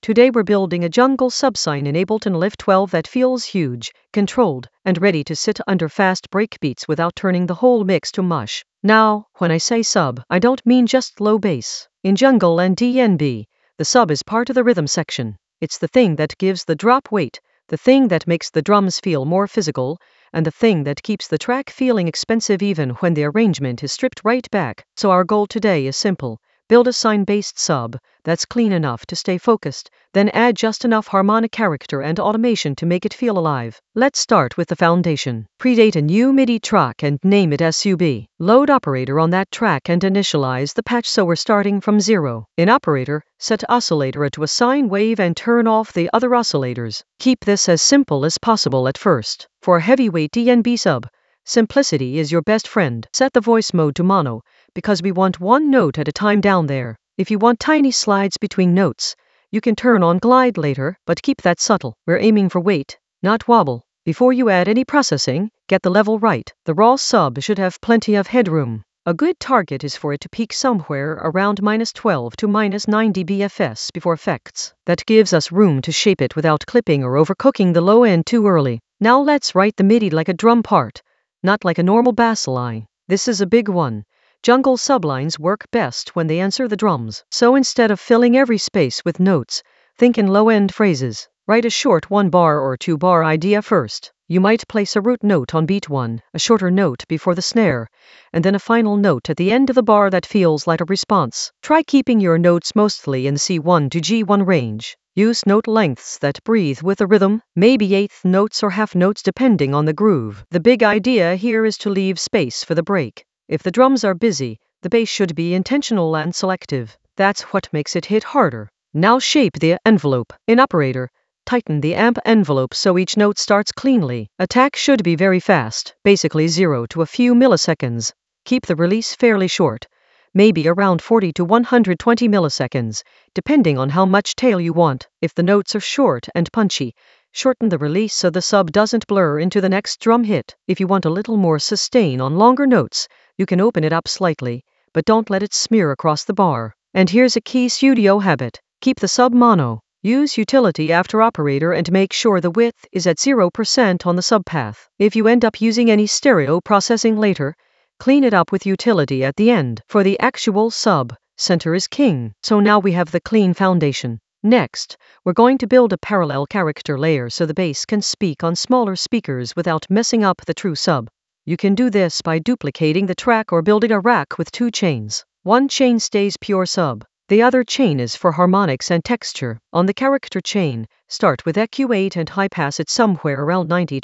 Today we're building a jungle subsign in Ableton Lift 12 that feels huge, controlled, and ready to sit under fast breakbeats without turning the whole mix to mush. Now, when I say sub, I don't mean just low bass. In jungle and DnB, the sub is part of the rhythm section. It's the thing that gives the drop weight, the thing that makes the drums feel more physical, and the thing that keeps the track feeling expensive even when the arrangement is stripped right back. So our goal today is simple. Build a sign-based sub that's clean enough to stay focused, then add just enough harmonic character and automation to make it feel alive. Let's start with the foundation. Create a new MIDI track and name it SUB. Load operator on that track and initialize the patch so we're starting from 0. In operator, set oscillator to a sine wave and turn off the other oscillators. Keep this as simple as possible at first. For a heavyweight DnB sub, simplicity is your best friend. Set the voice mode to mono, because we want one note at a time down there. If you want tiny slides between notes, you can turn on glide later, but keep that subtle. We're aiming for weight, not wobble. Before you add any processing, get the level right. The raw sub should have plenty of headroom. A good target is for it to peak somewhere around -12 to -9 dBFS before effects. That gives us room to shape it without clipping or overcooking the low end too early. Now let's write the MIDI like a drum part, not like a normal bass line. This is a big one. Jungle sublines work best when they answer the drums. So instead of filling every space with notes, think in low-end phrases. Write a short 1-bar or 2-bar idea first. You might place a root note on beat 1, a shorter note before the snare, and then a final note at the end of the bar that feels like a response. Try keeping your notes mostly in C1 to G1 range. Use note lengths that breathe with the rhythm, maybe eighth notes or half notes depending on the groove. The big idea here is to leave space for the break. If the drums are busy, the bass should be intentional and selective. That's what makes it hit harder. Now shape the envelope. In operator, tighten the amp envelope so each note starts cleanly. Attack should be very fast, basically 0 to a few milliseconds. Keep the release fairly short, maybe around 40 to 120 milliseconds, depending on how much tail you want. If the notes are short and punchy, shorten the release so the sub doesn't blur into the next drum hit. If you want a little more sustain on longer notes, you can open it up slightly, but don't let it smear across the bar. And here's a key studio habit. Keep the sub mono. Use utility after operator and make sure the width is at 0% on the subpath. If you end up using any stereo processing later, clean it up with utility at the end. For the actual sub, center is king. So now we have the clean foundation. Next, we're going to build a parallel character layer so the bass can speak on smaller speakers without messing up the true sub. You can do this by duplicating the track or building a rack with 2 chains. One chain stays pure sub. The other chain is for harmonics and texture. On the character chain, start with EQ8 and high pass it somewhere around 90 to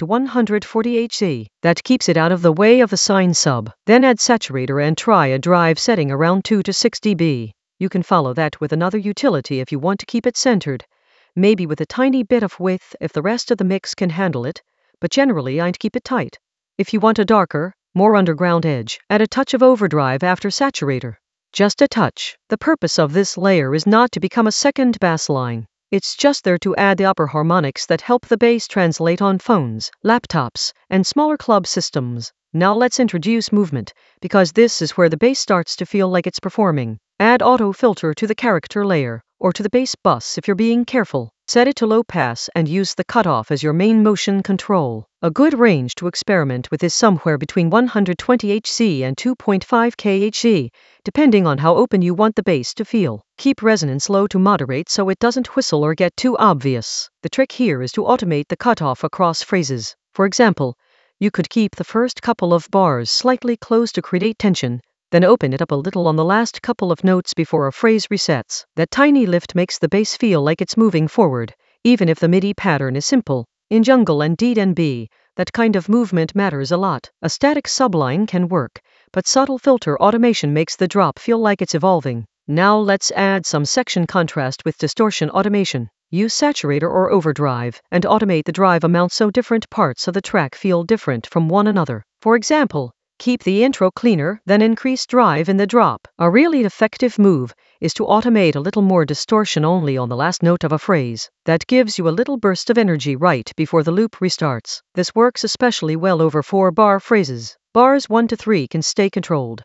140 Hz. That keeps it out of the way of the sine sub. Then add saturator and try a drive setting around 2 to 6 dB. You can follow that with another utility if you want to keep it centered. Maybe with a tiny bit of width if the rest of the mix can handle it, but generally I'd keep it tight. If you want a darker, more underground edge, add a touch of overdrive after saturator. Just a touch. The purpose of this layer is not to become a second bass line. It's just there to add the upper harmonics that help the bass translate on phones, laptops, and smaller club systems. Now let's introduce movement, because this is where the bass starts to feel like it's performing. Add auto filter to the character layer, or to the bass bus if you're being careful. Set it to low pass and use the cutoff as your main motion control. A good range to experiment with is somewhere between 120 Hz and 2.5 kHz, depending on how open you want the bass to feel. Keep resonance low to moderate so it doesn't whistle or get too obvious. The trick here is to automate the cutoff across phrases. For example, you could keep the first couple of bars slightly closed to create tension, then open it up a little on the last couple of notes before a phrase resets. That tiny lift makes the bass feel like it's moving forward, even if the MIDI pattern is simple. In jungle and DnB, that kind of movement matters a lot. A static subline can work, but subtle filter automation makes the drop feel like it's evolving. Now let's add some section contrast with distortion automation. Use saturator or overdrive, and automate the drive amount so different parts of the track feel different from one another. For example, keep the intro cleaner, then increase drive in the drop. A really effective move is to automate a little more distortion only on the last note of a phrase. That gives you a little burst of energy right before the loop restarts. This works especially well over 4-bar phrases. Bars 1 to 3 can stay controlled.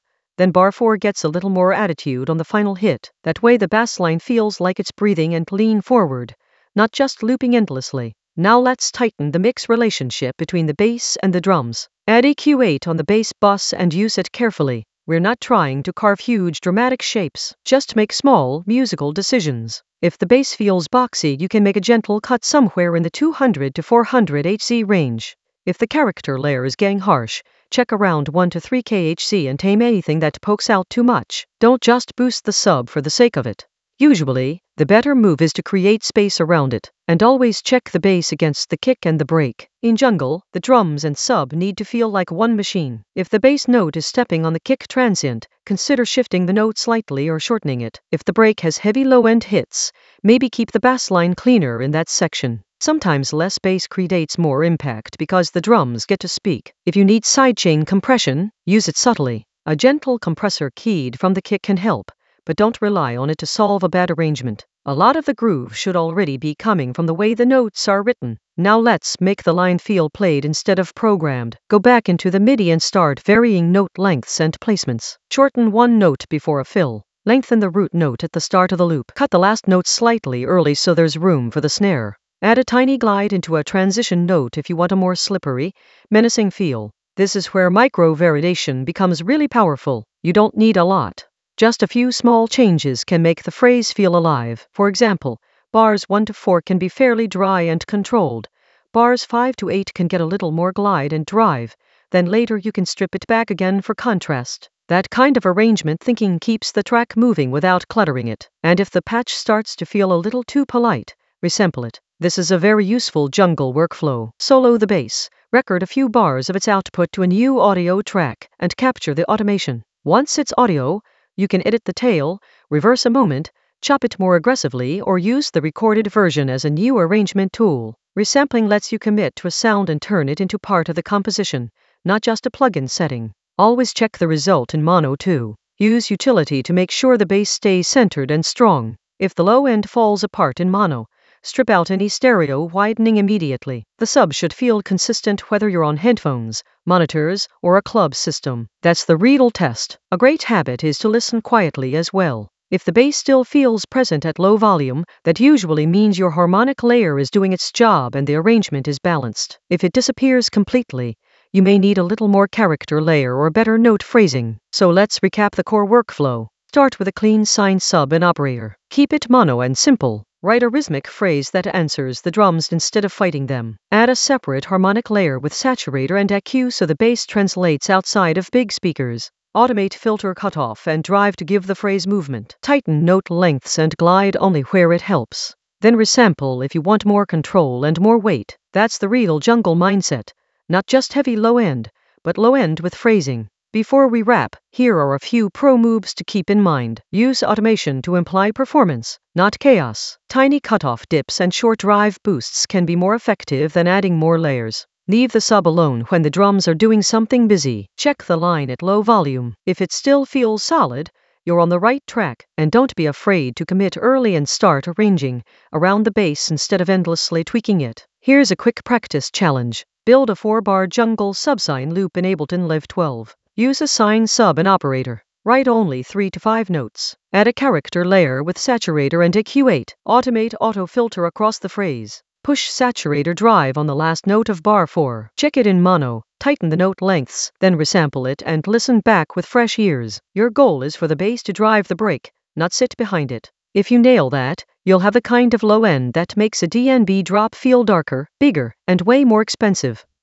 Then bar 4 gets a little more attitude on the final hit. That way the bass line feels like it's breathing and lean forward, not just looping endlessly. Now let's tighten the mix relationship between the bass and the drums. Add EQ8 on the bass bus and use it carefully. We're not trying to carve huge dramatic shapes, just make small musical decisions. If the bass feels boxy, you can make a gentle cut somewhere in the 200 to 400 Hz range. If the character layer is getting harsh, check around 1 to 3 kHz and tame anything that pokes out too much. Don't just boost the sub for the sake of it. Usually, the better move is to create space around it, and always check the bass against the kick and the break. In jungle, the drums and sub need to feel like one machine. If the bass note is stepping on the kick transient, consider shifting the note slightly or shortening it. If the break has heavy low-end hits, maybe keep the bass line cleaner in that section. Sometimes less bass creates more impact because the drums get to speak. If you need sidechain compression, use it subtly. A gentle compressor keyed from the kick can help, but don't rely on it to solve a bad arrangement. A lot of the groove should already be coming from the way the notes are written. Now let's make the line feel played instead of programmed. Go back into the MIDI and start varying note lengths and placements. Shorten one note before a fill. Lengthen the root note at the start of the loop. Cut the last note slightly early so there's room for the snare. Add a tiny glide into a transition note if you want a more slippery, menacing feel. This is where micro-variation becomes really powerful. You don't need a lot. Just a few small changes can make the phrase feel alive. For example, bars 1 to 4 can be fairly dry and controlled. Bars 5 to 8 can get a little more glide and drive. Then later you can strip it back again for contrast. That kind of arrangement thinking keeps the track moving without cluttering it. And if the patch starts to feel a little too polite, resample it. This is a very useful jungle workflow. Solo the bass, record a few bars of its output to a new audio track, and capture the automation. Once it's audio, you can edit the tail, reverse a moment, chop it more aggressively, or use the recorded version as a new arrangement tool. Resampling lets you commit to a sound and turn it into part of the composition, not just a plugin setting. Always check the result in mono too. Use utility to make sure the bass stays centered and strong. If the low end falls apart in mono, strip out any stereo widening immediately. The sub should feel consistent whether you're on headphones, monitors, or a club system. That's the real test. A great habit is to listen quietly as well. If the bass still feels present at low volume, that usually means your harmonic layer is doing its job and the arrangement is balanced. If it disappears completely, you may need a little more character layer or better note phrasing. So let's recap the core workflow. Start with a clean sine sub and operator. Keep it mono and simple. Write a rhythmic phrase that answers the drums instead of fighting them. Add a separate harmonic layer with saturator and EQ so the bass translates outside of big speakers. Automate filter cutoff and drive to give the phrase movement. Tighten note lengths and glide only where it helps. Then resample if you want more control and more weight. That's the real jungle mindset. Not just heavy low end, but low end with phrasing. Before we wrap, here are a few pro moves to keep in mind. Use automation to imply performance, not chaos. Tiny cutoff dips and short drive boosts can be more effective than adding more layers. Leave the sub alone when the drums are doing something busy. Check the line at low volume. If it still feels solid, you're on the right track. And don't be afraid to commit early and start arranging around the bass instead of endlessly tweaking it. Here's a quick practice challenge. Build a 4-bar jungle subsine loop in Ableton Live 12. Use a sine sub and operator. Write only 3 to 5 notes. Add a character layer with saturator and EQ8. Automate auto filter across the phrase. Push saturator drive on the last note of bar 4. Check it in mono. Tighten the note lengths, then resample it and listen back with fresh ears. Your goal is for the bass to drive the break, not sit behind it. If you nail that, you'll have the kind of low end that makes a DNB drop feel darker, bigger, and way more expensive.